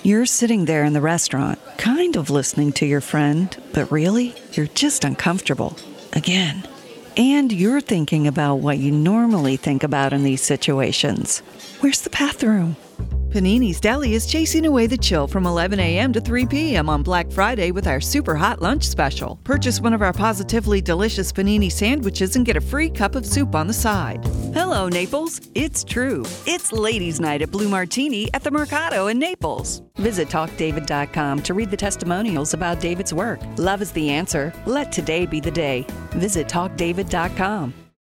You're sitting there in the restaurant, kind of listening to your friend, but really, you're just uncomfortable. Again. And you're thinking about what you normally think about in these situations. Where's the bathroom? Panini's Deli is chasing away the chill from 11 a.m. to 3 p.m. on Black Friday with our super hot lunch special. Purchase one of our positively delicious panini sandwiches and get a free cup of soup on the side. Hello, Naples. It's true. It's Ladies' Night at Blue Martini at the Mercado in Naples. Visit TalkDavid.com to read the testimonials about David's work. Love is the answer. Let today be the day. Visit TalkDavid.com.